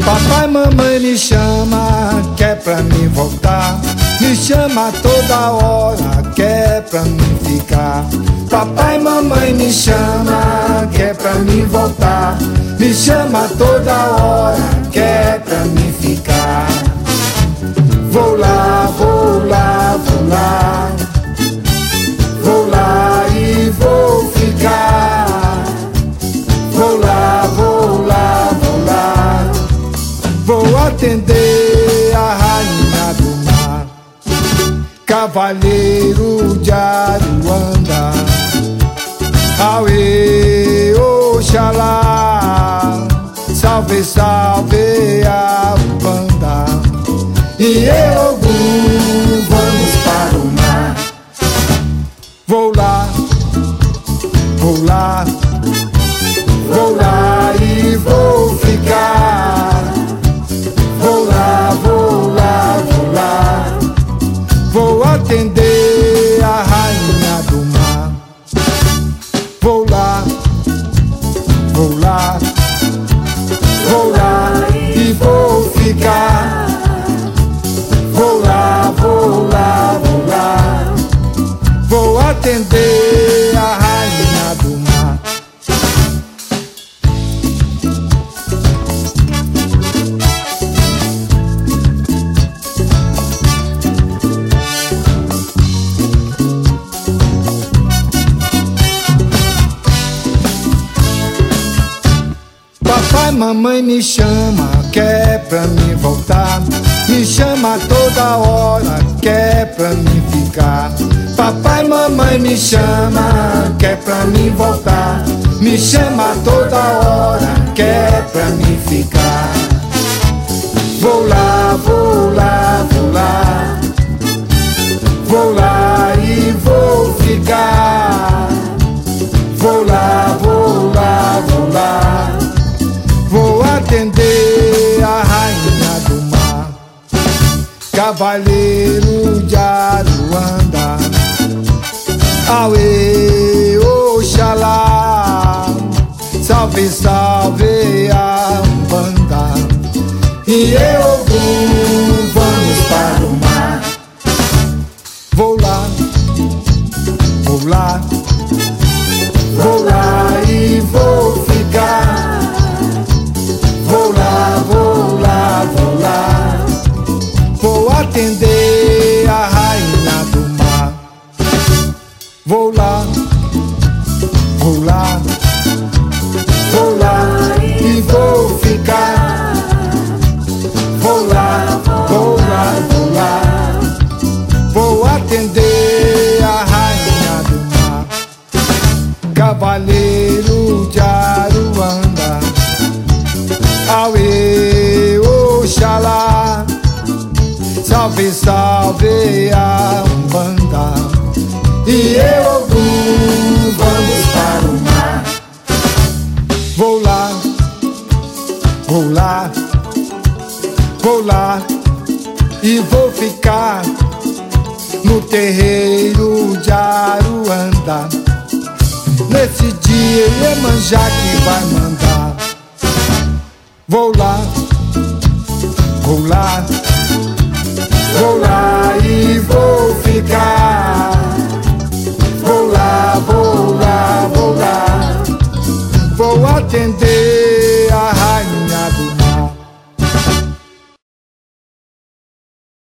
Papai, mamãe me chama, quer pra mim voltar. Me chama toda hora, quer pra mim ficar. Papai, mamãe me chama, quer pra mim voltar. Me chama toda hora, quer pra mim ficar. Vou lá, vou lá, vou lá. Vou lá e vou ficar. Vou lá, vou lá, vou lá. Vou atender a rainha do mar, cavaleiro de Aruanda. Auê, Oxalá, salve, salve a Umbanda. E Ogum, vamos para o mar. Vou lá, vou lá, vou lá e vou ficar. Vou lá, vou lá, vou lá. Vou atender a rainha do mar. Vou lá, vou lá, vou lá e vou ficar. Vou lá, vou lá, vou lá. Vou atender a rainha do mar. Papai, mamãe me chama, quer pra mim voltar. Me chama toda hora, quer pra mim ficar. Papai, mamãe me chama, quer pra mim voltar. Me chama toda hora, quer pra mim ficar. Vou lá, vou lá, vou lá. Vou lá e vou ficar. Vou lá, vou lá, vou lá. Vou atender a rainha do mar, cavaleiro de Aruanda. Auê, Oxalá, salve, salve a Umbanda. E Ogum, vamos para o mar. Vou lá, vou lá, vou lá e vou ficar. Vou lá, vou lá, vou lá. Vou atender a rainha do mar. Vou lá, vou lá, vou lá e vou ficar. Vou lá, vou lá, vou lá. Vou atender a rainha do mar, cavaleiro de Aruanda. Auê, Oxalá, salve, salve a Umbanda. E Ogum, vamos para o mar. Vou lá, vou lá, vou lá e vou ficar no terreiro de Aruanda. Nesse dia Iemanjá que vai mandar. Vou lá, vou lá, vou lá e vou ficar. Vou lá, vou lá, vou lá. Vou atender